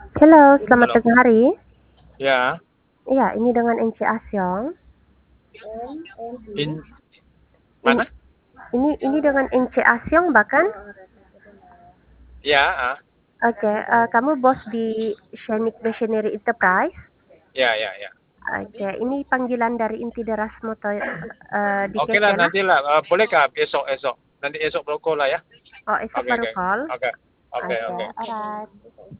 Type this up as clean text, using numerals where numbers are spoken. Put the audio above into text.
Halo, selamat Halo. pagi hari. Ya, Iya, ini dengan NC Asyong. in Ini mana? ini dengan NC Asyong bahkan. Ya, Oke, kamu bos di Shenik Machinery Enterprise. ya, ya, ya. Oke, ini panggilan dari inti deras motor di Oke lah, Kesela. nantilah. Bolehkah besok? Nanti esok beroko lah ya. Oh, esok Oke, baru oke, call. oke, oke, Oke, oke. alright.